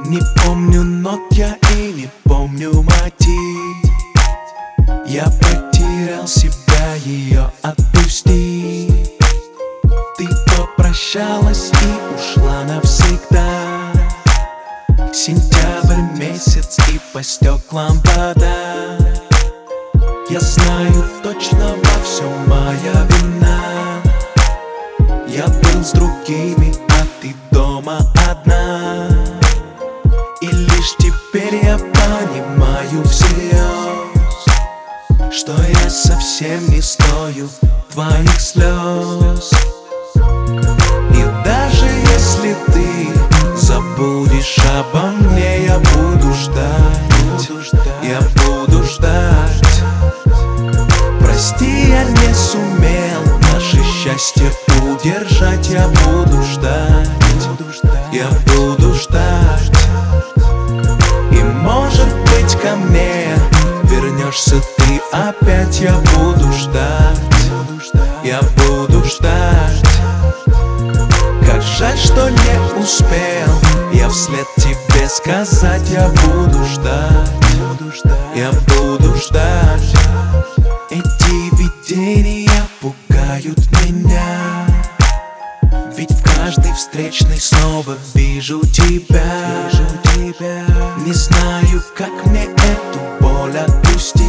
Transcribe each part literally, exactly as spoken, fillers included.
Не помню нот я и не помню мотив. Я потерял себя, ее отпусти. Ты попрощалась и ушла навсегда. Сентябрь месяц и по стеклам вода. Я знаю точно, во всем моя вина. Я был с другими, а ты дома одна. И лишь теперь я понимаю всерьез, что я совсем не стою твоих слез. И даже если ты забудешь обо мне, я буду ждать, я буду ждать. Прости, я не сумел наше счастье удержать. Я буду ждать, я буду ждать. И может быть ко мне вернешься ты опять. Я буду ждать, я буду ждать. Как жаль, что не успел я вслед тебе сказать. Я буду ждать, я буду ждать. Эти видения пугают меня, ведь в каждой встречной снова вижу тебя. Не знаю, как мне эту боль отпустить.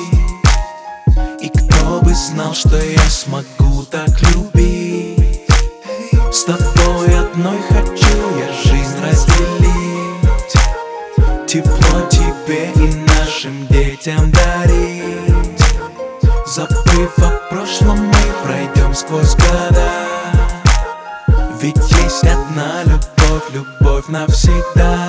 И кто бы знал, что я смогу так любить. С тобой одной хочу я жизнь разделить, тепло тебе и нашим детям дарить. Забыв о прошлом, мы пройдем сквозь года. Ведь есть одна любовь, любовь навсегда.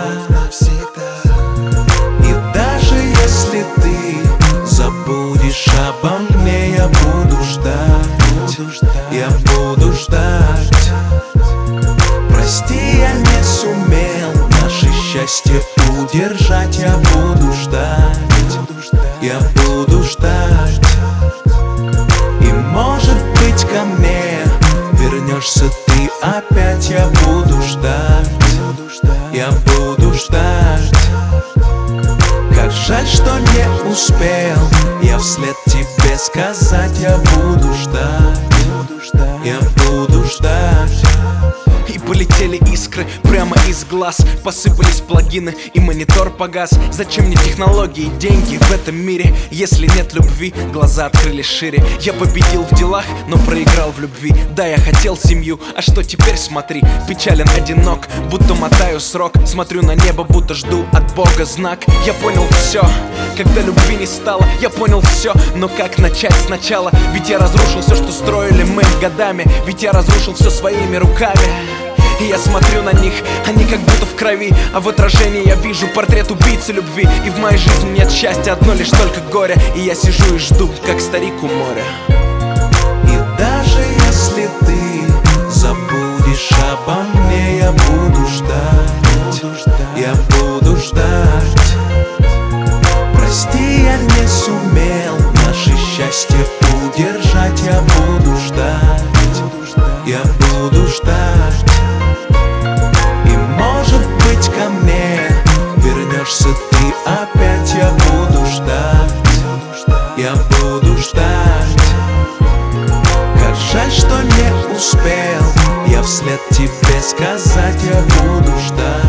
И даже если ты забудешь обо мне, я буду ждать, я буду ждать. Прости, я не сумел наше счастье удержать. Я буду ждать, я буду ждать. И может быть ко мне вернешься ты опять. Я буду ждать, я буду ждать. Как жаль, что не успел я вслед тебе сказать. Я буду ждать, я буду ждать. И полетели искры прямо из глаз. Посыпались плагины и монитор погас. Зачем мне технологии и деньги в этом мире, если нет любви? Глаза открылись шире. Я победил в делах, но проиграл в любви. Да, я хотел семью, а что теперь? Смотри, печален, одинок, будто мотаю срок. Смотрю на небо, будто жду от Бога знак. Я понял все, когда любви не стало. Я понял все, но как начать сначала? Ведь я разрушил все, что строили мы годами. Ведь я разрушил все своими руками. И я смотрю на них, они как будто в крови. А в отражении я вижу портрет убийцы любви. И в моей жизни нет счастья, одно лишь только горе. И я сижу и жду, как старик у моря. И даже если ты забудешь обо мне, я буду ждать, я буду ждать. Прости, я не сумел наше счастье удержать. Я буду ждать, я буду ждать. Ко мне вернешься ты опять. Я буду ждать, я буду ждать. Как жаль, что не успел я вслед тебе сказать. Я буду ждать.